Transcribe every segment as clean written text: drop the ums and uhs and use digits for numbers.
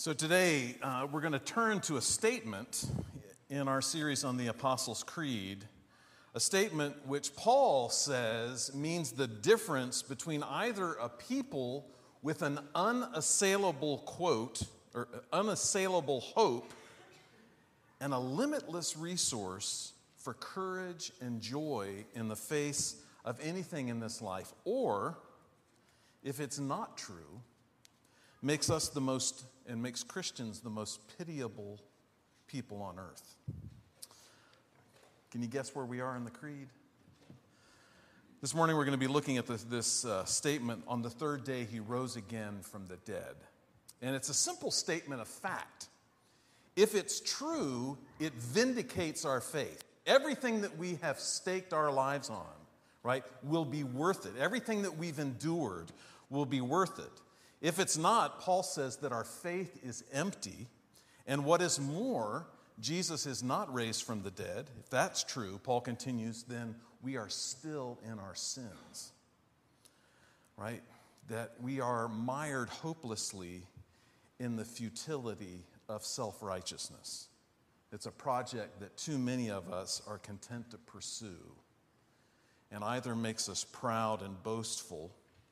So today we're going to turn to a statement in our series on the Apostles' Creed, a statement which Paul says means the difference between either a people with an unassailable quote or unassailable hope and a limitless resource for courage and joy in the face of anything in this life, or if it's not true, makes us the most and makes Christians the most pitiable people on earth. Can you guess where we are in the creed? This morning we're going to be looking at this statement, on the third day he rose again from the dead. And it's a simple statement of fact. If it's true, it vindicates our faith. Everything that we have staked our lives on, right, will be worth it. Everything that we've endured will be worth it. If it's not, Paul says that our faith is empty, and what is more, Jesus is not raised from the dead. If that's true, Paul continues, then we are still in our sins, right? That we are mired hopelessly in the futility of self-righteousness. It's a project that too many of us are content to pursue, and either makes us proud and boastful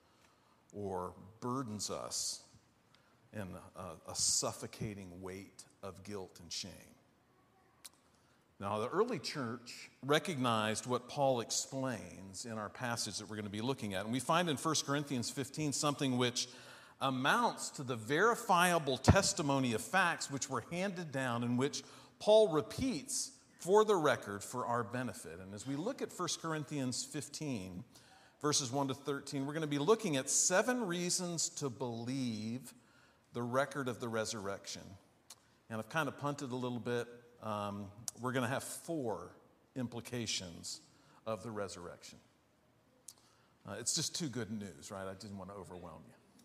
or burdens us in a suffocating weight of guilt and shame. Now, the early church recognized what Paul explains in our passage that we're going to be looking at. And we find in 1 Corinthians 15 something which amounts to the verifiable testimony of facts which were handed down, in which Paul repeats for the record for our benefit. And as we look at 1 Corinthians 15, verses 1 to 13, we're going to be looking at 7 reasons to believe the record of the resurrection. And I've kind of punted a little bit. We're going to have 4 implications of the resurrection. It's just too good news, right? I didn't want to overwhelm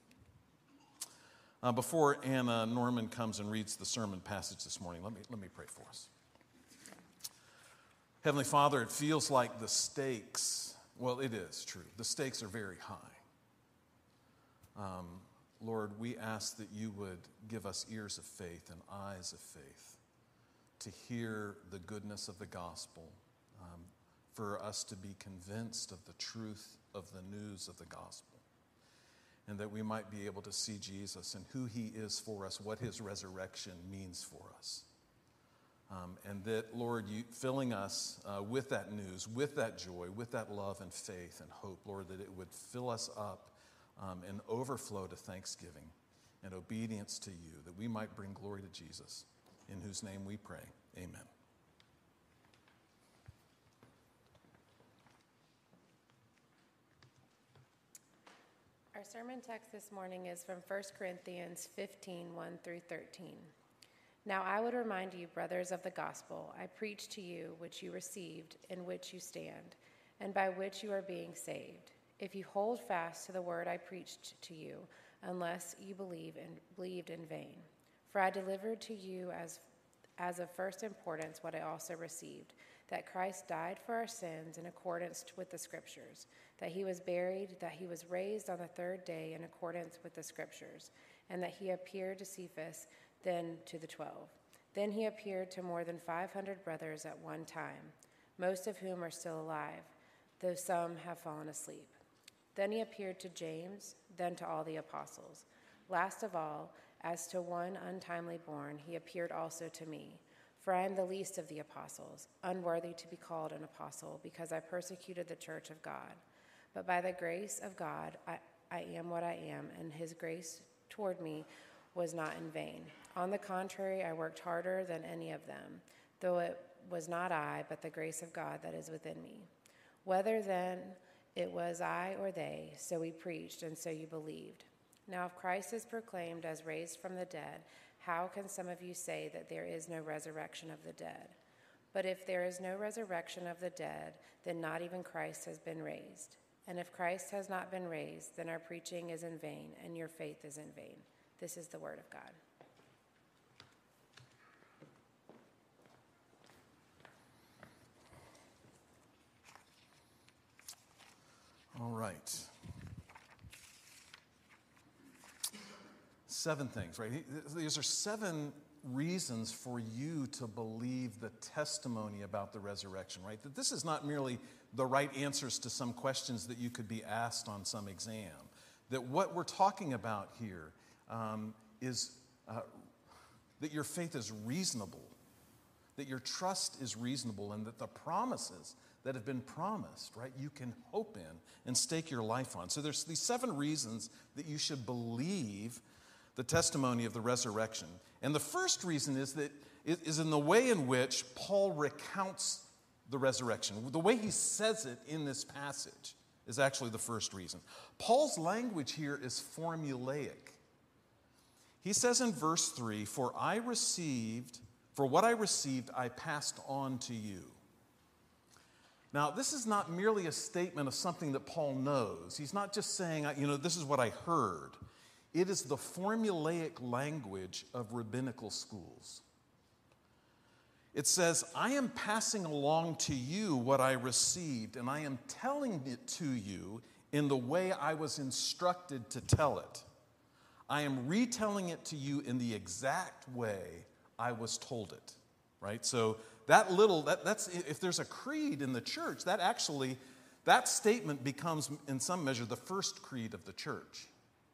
you. Before Anna Norman comes and reads the sermon passage this morning, let me pray for us. Heavenly Father, it feels like the stakes, well, it is true. The stakes are very high. Lord, we ask that you would give us ears of faith and eyes of faith to hear the goodness of the gospel, for us to be convinced of the truth of the news of the gospel, and that we might be able to see Jesus and who he is for us, what his resurrection means for us. And that, Lord, you filling us with that news, with that joy, with that love and faith and hope, Lord, that it would fill us up and overflow to thanksgiving and obedience to you, that we might bring glory to Jesus, in whose name we pray. Amen. Our sermon text this morning is from 1 Corinthians 15, 1 through 13. Now I would remind you, brothers, of the gospel I preached to you, which you received, in which you stand, and by which you are being saved, if you hold fast to the word I preached to you, unless you believed in vain. For I delivered to you as of first importance what I also received, that Christ died for our sins in accordance with the Scriptures, that he was buried, that he was raised on the third day in accordance with the Scriptures, and that he appeared to Cephas, then to the 12. Then he appeared to more than 500 brothers at one time, most of whom are still alive, though some have fallen asleep. Then he appeared to James, then to all the apostles. Last of all, as to one untimely born, he appeared also to me. For I am the least of the apostles, unworthy to be called an apostle, because I persecuted the church of God. But by the grace of God, I am what I am, and his grace toward me was not in vain. On the contrary, I worked harder than any of them, though it was not I, but the grace of God that is within me. Whether then it was I or they, so we preached, and so you believed. Now if Christ is proclaimed as raised from the dead, how can some of you say that there is no resurrection of the dead? But if there is no resurrection of the dead, then not even Christ has been raised. And if Christ has not been raised, then our preaching is in vain, and your faith is in vain. This is the word of God. All right. 7 things, right? These are 7 reasons for you to believe the testimony about the resurrection, right? That this is not merely the right answers to some questions that you could be asked on some exam. That what we're talking about here is that your faith is reasonable, that your trust is reasonable, and that the promises that have been promised, right, you can hope in and stake your life on. So there's these 7 reasons that you should believe the testimony of the resurrection. And the first reason is in the way in which Paul recounts the resurrection. The way he says it in this passage is actually the first reason. Paul's language here is formulaic. He says in verse 3, for what I received, I passed on to you. Now, this is not merely a statement of something that Paul knows. He's not just saying, this is what I heard. It is the formulaic language of rabbinical schools. It says, I am passing along to you what I received, and I am telling it to you in the way I was instructed to tell it. I am retelling it to you in the exact way I was told it. Right? So that's if there's a creed in the church, that statement becomes in some measure the first creed of the church.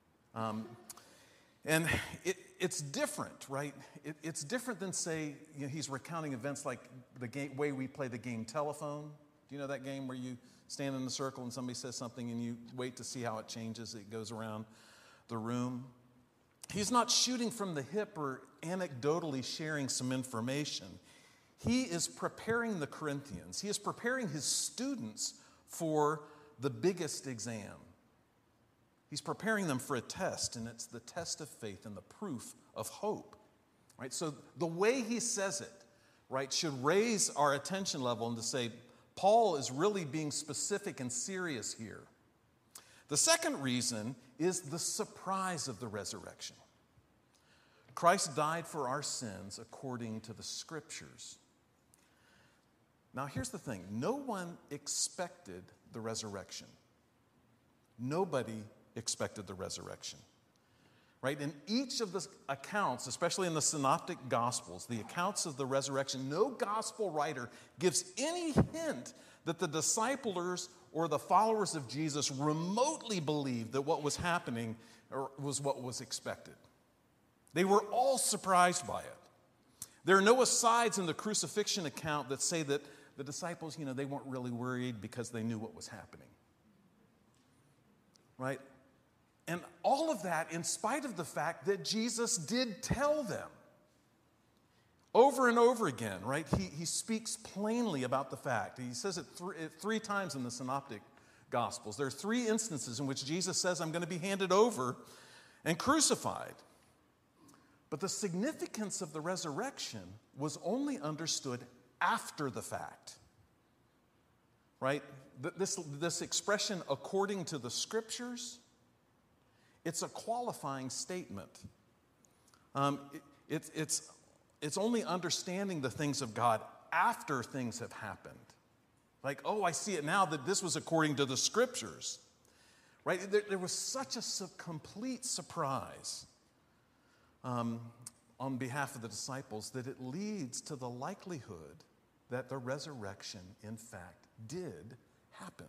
And it's different, right? It's different than, say, he's recounting events like the way we play the game telephone. Do you know that game where you stand in a circle and somebody says something and you wait to see how it changes? It goes around the room. He's not shooting from the hip or anecdotally sharing some information. He is preparing the Corinthians. He is preparing his students for the biggest exam. He's preparing them for a test, and it's the test of faith and the proof of hope. Right? So the way he says it, right, should raise our attention level and to say, Paul is really being specific and serious here. The second reason is the surprise of the resurrection. Christ died for our sins according to the Scriptures. Now, here's the thing. No one expected the resurrection. Nobody expected the resurrection. Right? In each of the accounts, especially in the Synoptic Gospels, the accounts of the resurrection, no gospel writer gives any hint that the disciples or the followers of Jesus remotely believed that what was happening was what was expected. They were all surprised by it. There are no asides in the crucifixion account that say that the disciples, they weren't really worried because they knew what was happening. Right? And all of that in spite of the fact that Jesus did tell them. Over and over again, right? He speaks plainly about the fact. He says it 3 times in the Synoptic Gospels. There are 3 instances in which Jesus says, I'm going to be handed over and crucified. But the significance of the resurrection was only understood after the fact. Right? This expression, according to the Scriptures, it's a qualifying statement. It's only understanding the things of God after things have happened. Like, oh, I see it now that this was according to the Scriptures. Right? There was such a complete surprise on behalf of the disciples that it leads to the likelihood that the resurrection, in fact, did happen.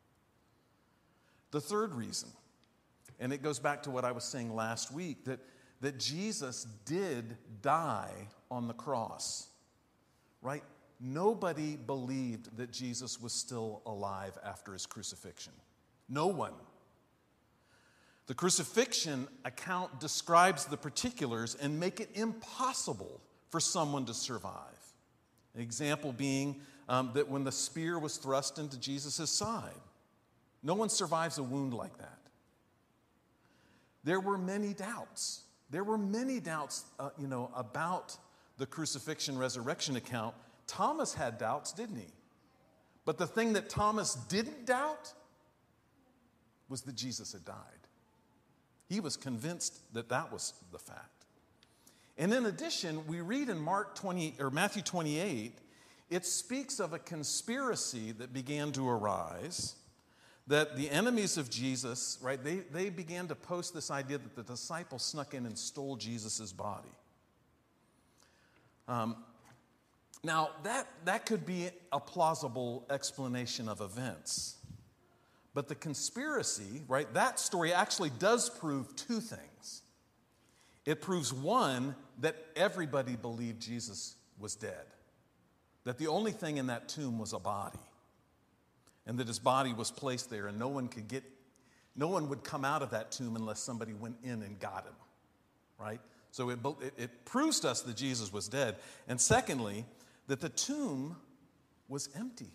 The third reason, and it goes back to what I was saying last week, that Jesus did die on the cross, right? Nobody believed that Jesus was still alive after his crucifixion. No one. The crucifixion account describes the particulars and make it impossible for someone to survive. An example being that when the spear was thrust into Jesus' side, no one survives a wound like that. There were many doubts. There were many doubts, about the crucifixion resurrection account. Thomas had doubts, didn't he? But the thing that Thomas didn't doubt was that Jesus had died. He was convinced that that was the fact. And in addition, we read in Matthew 28, it speaks of a conspiracy that began to arise that the enemies of Jesus, right, they began to post this idea that the disciples snuck in and stole Jesus' body. Now, that could be a plausible explanation of events. But the conspiracy, right, that story actually does prove two things. It proves, one, that everybody believed Jesus was dead, that the only thing in that tomb was a body, and that his body was placed there, and no one would come out of that tomb unless somebody went in and got him, right? So it proves to us that Jesus was dead. And secondly, that the tomb was empty.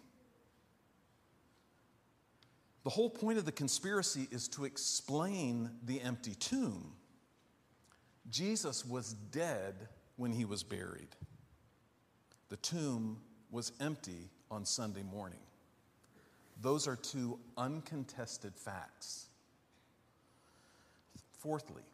The whole point of the conspiracy is to explain the empty tomb. Jesus was dead when he was buried. The tomb was empty on Sunday morning. Those are two uncontested facts. Fourthly,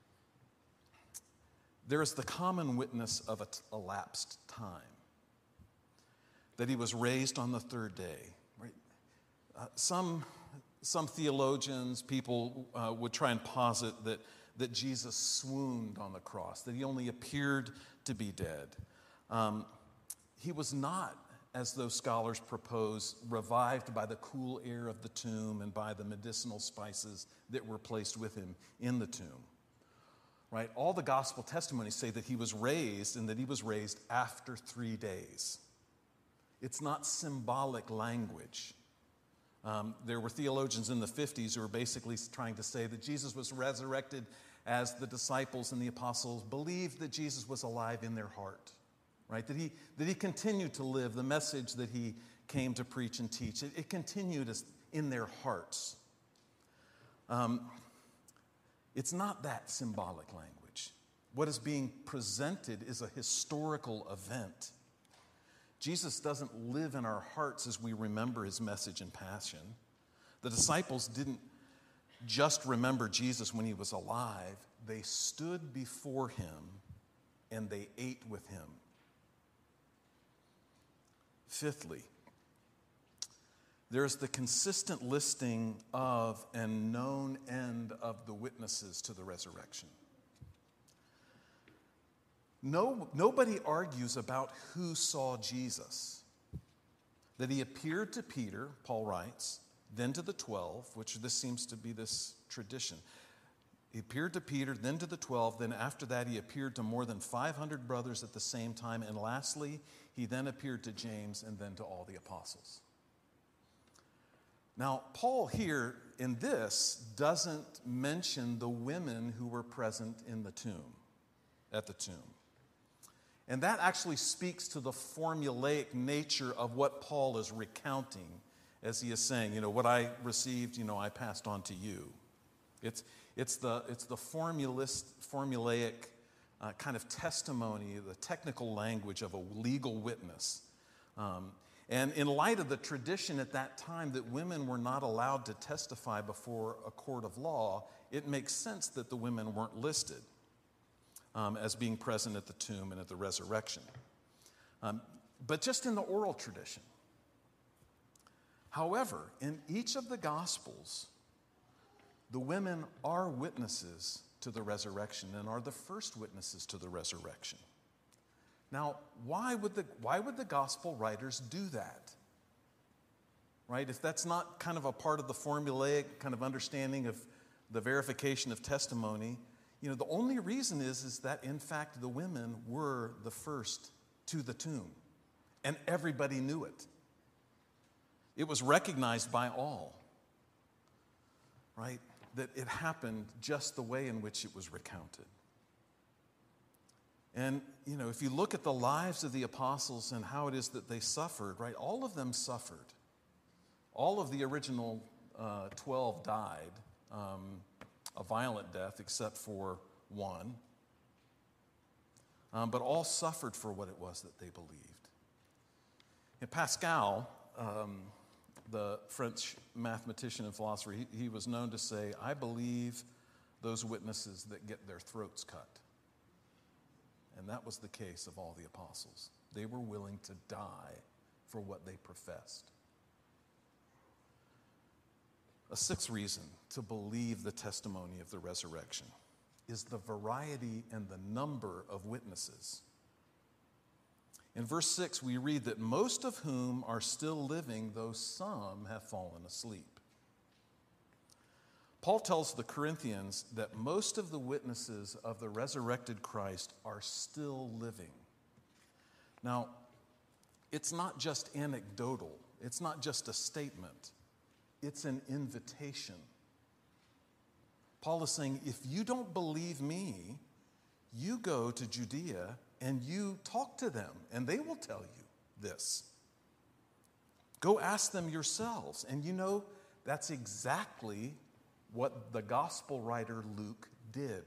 there is the common witness of an elapsed time, that he was raised on the third day. Right? Some theologians, people would try and posit that Jesus swooned on the cross, that he only appeared to be dead. He was not, as those scholars propose, revived by the cool air of the tomb and by the medicinal spices that were placed with him in the tomb. Right? All the gospel testimonies say that he was raised, and that he was raised after 3 days. It's not symbolic language. There were theologians in the 50s who were basically trying to say that Jesus was resurrected as the disciples and the apostles believed that Jesus was alive in their heart, right? That he continued to live the message that he came to preach and teach. It continued in their hearts. It's not that symbolic language. What is being presented is a historical event. Jesus doesn't live in our hearts as we remember his message and passion. The disciples didn't just remember Jesus when he was alive. They stood before him and they ate with him. Fifthly, there's the consistent listing of and known end of the witnesses to the resurrection. Nobody argues about who saw Jesus. That he appeared to Peter, Paul writes, then to the 12, which this seems to be this tradition. He appeared to Peter, then to the 12, then after that he appeared to more than 500 brothers at the same time, and lastly, he then appeared to James and then to all the apostles. Now, Paul here in this doesn't mention the women who were present in the tomb, at the tomb. And that actually speaks to the formulaic nature of what Paul is recounting as he is saying, what I received, I passed on to you. It's the formulaic kind of testimony, the technical language of a legal witness. And in light of the tradition at that time that women were not allowed to testify before a court of law, it makes sense that the women weren't listed as being present at the tomb and at the resurrection. But just in the oral tradition. However, in each of the Gospels, the women are witnesses to the resurrection and are the first witnesses to the resurrection. Now, why would the Gospel writers do that? Right? If that's not kind of a part of the formulaic kind of understanding of the verification of testimony, the only reason is that, in fact, the women were the first to the tomb, and everybody knew it. It was recognized by all, right? That it happened just the way in which it was recounted. And, if you look at the lives of the apostles and how it is that they suffered, right? All of them suffered. All of the original 12 died a violent death, except for one. But all suffered for what it was that they believed. And Pascal, the French mathematician and philosopher, he was known to say, I believe those witnesses that get their throats cut. And that was the case of all the apostles. They were willing to die for what they professed. A sixth reason to believe the testimony of the resurrection is the variety and the number of witnesses. In verse 6, we read that most of whom are still living, though some have fallen asleep. Paul tells the Corinthians that most of the witnesses of the resurrected Christ are still living. Now, it's not just anecdotal. It's not just a statement. It's an invitation. Paul is saying, if you don't believe me, you go to Judea and you talk to them, and they will tell you this. Go ask them yourselves. And you know, that's exactly what the gospel writer Luke did.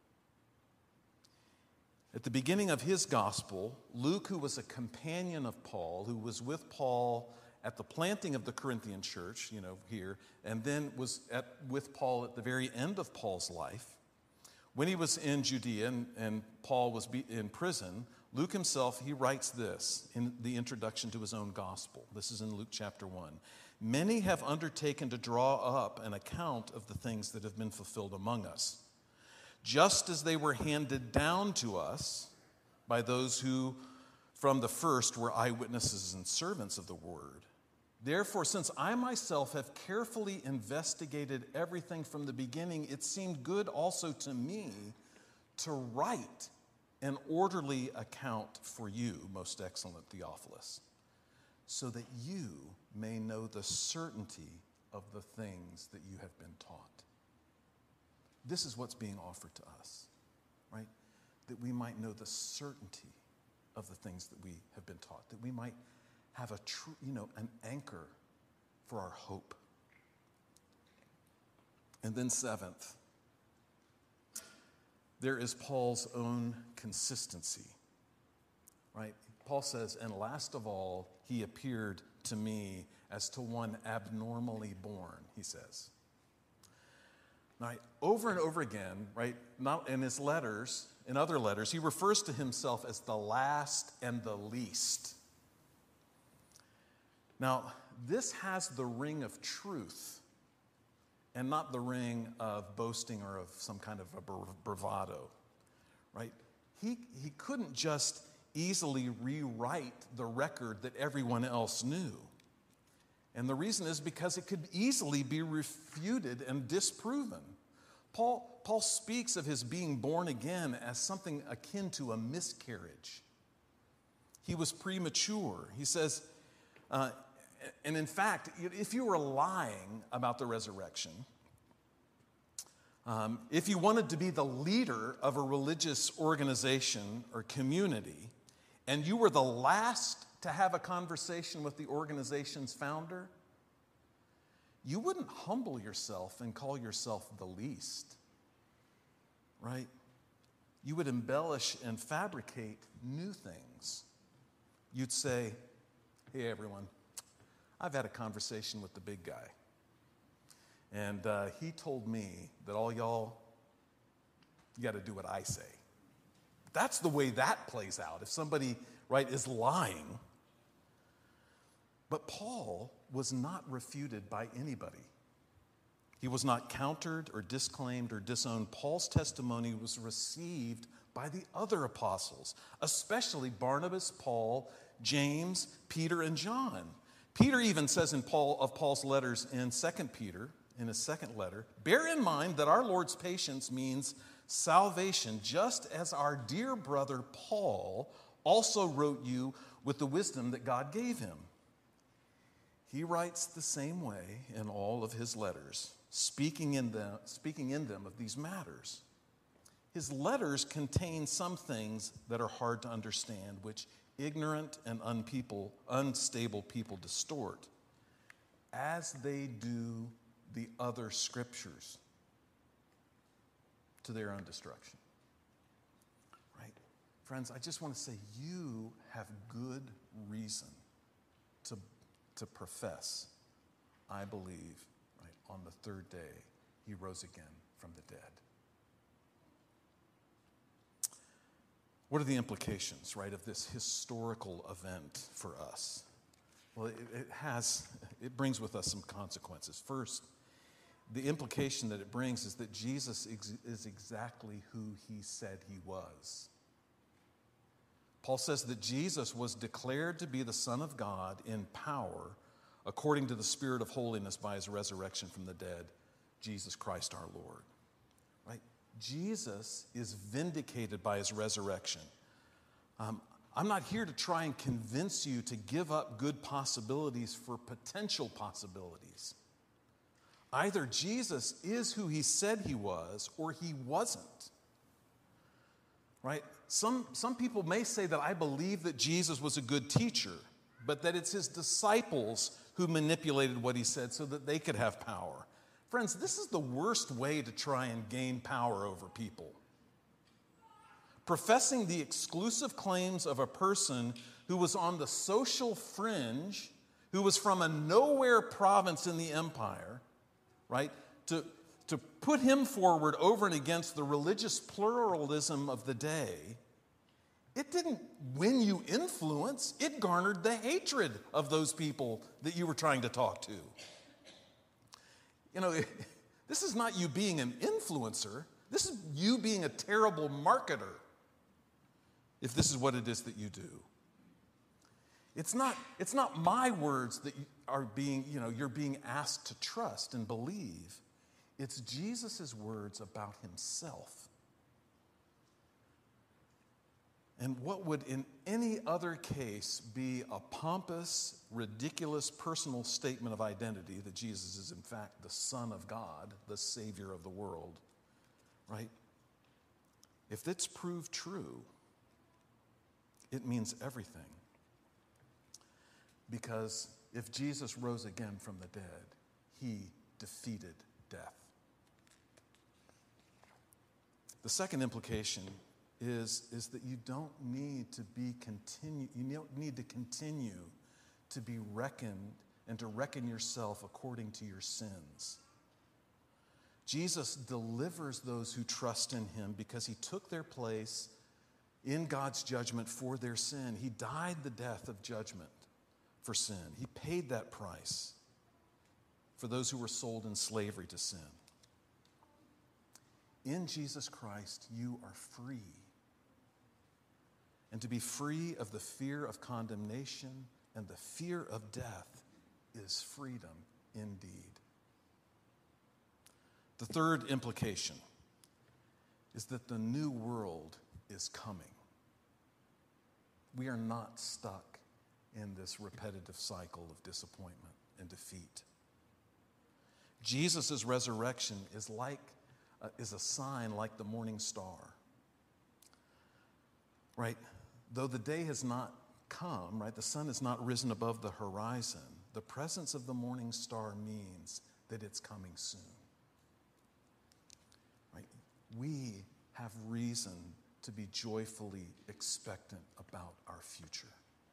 At the beginning of his gospel, Luke, who was a companion of Paul, who was with Paul at the planting of the Corinthian church, here, and then was with Paul at the very end of Paul's life, when he was in Judea and Paul was in prison, Luke himself, he writes this in the introduction to his own gospel. This is in Luke chapter 1. Many have undertaken to draw up an account of the things that have been fulfilled among us, just as they were handed down to us by those who from the first were eyewitnesses and servants of the word. Therefore, since I myself have carefully investigated everything from the beginning, it seemed good also to me to write an orderly account for you, most excellent Theophilus, so that you may know the certainty of the things that you have been taught. This is what's being offered to us, right? That we might know the certainty of the things that we have been taught, that we might have an anchor for our hope. And then seventh, there is Paul's own consistency, right? Paul says, and last of all, he appeared to me as to one abnormally born, he says. Now, over and over again, right, not in his letters, in other letters, he refers to himself as the last and the least. Now, this has the ring of truth and not the ring of boasting or of some kind of a bravado, right? He couldn't just easily rewrite the record that everyone else knew. And the reason is because it could easily be refuted and disproven. Paul speaks of his being born again as something akin to a miscarriage. He was premature. He says, and in fact, if you were lying about the resurrection, if you wanted to be the leader of a religious organization or community, and you were the last to have a conversation with the organization's founder, you wouldn't humble yourself and call yourself the least, right? You would embellish and fabricate new things. You'd say, hey, everyone, I've had a conversation with the big guy, and he told me that all y'all, you got to do what I say. That's the way that plays out. If somebody, right, is lying. But Paul was not refuted by anybody. He was not countered or disclaimed or disowned. Paul's testimony was received by the other apostles, especially Barnabas, Paul, James, Peter, and John. Peter even says in Paul's letters in 2 Peter, in his second letter, bear in mind that our Lord's patience means salvation, just as our dear brother Paul also wrote you with the wisdom that God gave him. He writes the same way in all of his letters, speaking in them of these matters. His letters contain some things that are hard to understand, which ignorant and unstable people distort, as they do the other scriptures, to their own destruction. Right? Friends, I just want to say you have good reason to profess, I believe, right, on the third day he rose again from the dead. What are the implications, right, of this historical event for us? Well, it brings with us some consequences. First, the implication that it brings is that Jesus is exactly who he said he was. Paul says that Jesus was declared to be the Son of God in power according to the Spirit of holiness by his resurrection from the dead, Jesus Christ our Lord. Right? Jesus is vindicated by his resurrection. I'm not here to try and convince you to give up good possibilities for potential possibilities. Either Jesus is who he said he was or he wasn't. Right? Some people may say that I believe that Jesus was a good teacher, but that it's his disciples who manipulated what he said so that they could have power. Friends, this is the worst way to try and gain power over people. Professing the exclusive claims of a person who was on the social fringe, who was from a nowhere province in the empire, right? To put him forward over and against the religious pluralism of the day, it didn't win you influence. It garnered the hatred of those people that you were trying to talk to. You know, this is not you being an influencer. This is you being a terrible marketer, if this is what it is that you do. It's not my words that you're being asked to trust and believe. It's Jesus' words about himself. And what would in any other case be a pompous, ridiculous personal statement of identity that Jesus is in fact the Son of God, the Savior of the world, right? If it's proved true, it means everything. Because if Jesus rose again from the dead, he defeated death. The second implication is that you don't need to continue to be reckoned and to reckon yourself according to your sins. Jesus delivers those who trust in him because he took their place in God's judgment for their sin. He died the death of judgment for sin. He paid that price for those who were sold in slavery to sin. In Jesus Christ, you are free. And to be free of the fear of condemnation and the fear of death is freedom indeed. The third implication is that the new world is coming. We are not stuck in this repetitive cycle of disappointment and defeat. Jesus' resurrection is a sign like the morning star. Right? Though the day has not come, right, the sun has not risen above the horizon, the presence of the morning star means that it's coming soon. Right? We have reason to be joyfully expectant about our future.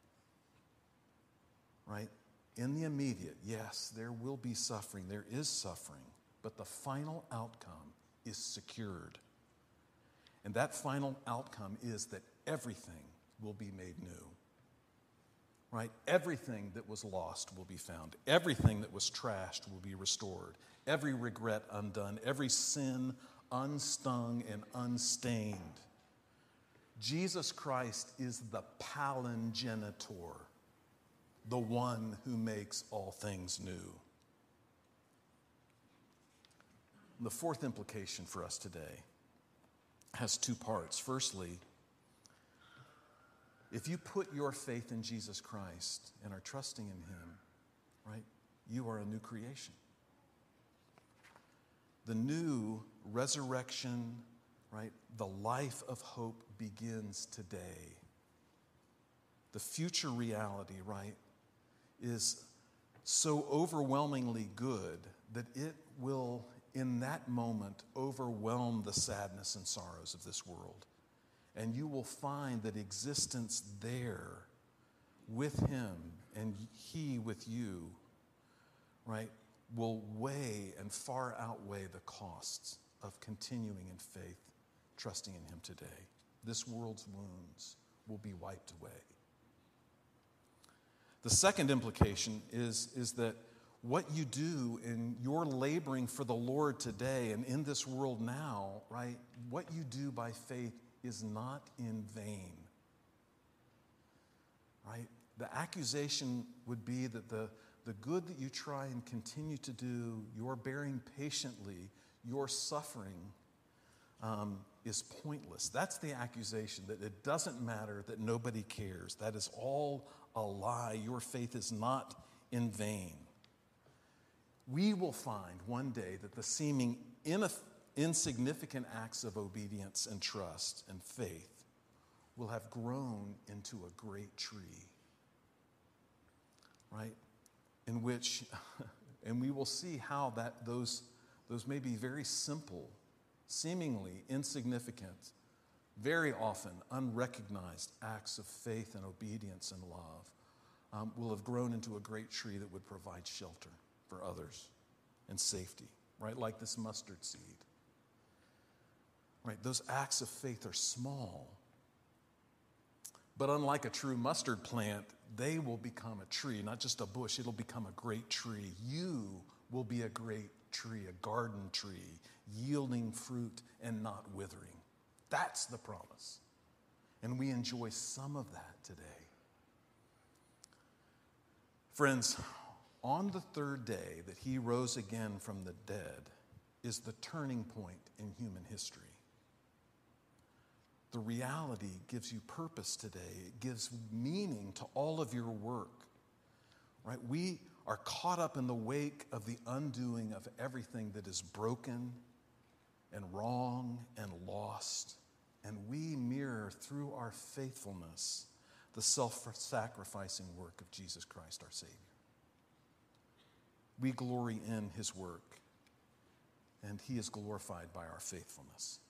Right? In the immediate, yes, there will be suffering, there is suffering, but the final outcome is secured. And that final outcome is that everything will be made new. Right? Everything that was lost will be found. Everything that was trashed will be restored. Every regret undone. Every sin unstung and unstained. Jesus Christ is the palingenitor, the one who makes all things new. The fourth implication for us today has two parts. Firstly, if you put your faith in Jesus Christ and are trusting in him, right, you are a new creation. The new resurrection, right, the life of hope begins today. The future reality, right, is so overwhelmingly good that it will, in that moment, overwhelm the sadness and sorrows of this world. And you will find that existence there with him and he with you, right, will weigh and far outweigh the costs of continuing in faith, trusting in him today. This world's wounds will be wiped away. The second implication is that what you do in your laboring for the Lord today and in this world now, right? What you do by faith is not in vain, right? The accusation would be that the good that you try and continue to do, your bearing patiently, your suffering is pointless. That's the accusation, that it doesn't matter, that nobody cares. That is all a lie. Your faith is not in vain. We will find one day that the seeming insignificant acts of obedience and trust and faith will have grown into a great tree, right? In which, and we will see how that those may be very simple, seemingly insignificant, very often unrecognized acts of faith and obedience and love will have grown into a great tree that would provide shelter for others and safety, right? Like this mustard seed, right? Those acts of faith are small, but unlike a true mustard plant, they will become a tree, not just a bush. It'll become a great tree. You will be a great tree, a garden tree, yielding fruit and not withering. That's the promise. And we enjoy some of that today. Friends, on the third day that he rose again from the dead is the turning point in human history. The reality gives you purpose today. It gives meaning to all of your work, right? We are caught up in the wake of the undoing of everything that is broken and wrong and lost, and we mirror through our faithfulness the self-sacrificing work of Jesus Christ, our Savior. We glory in his work, and he is glorified by our faithfulness.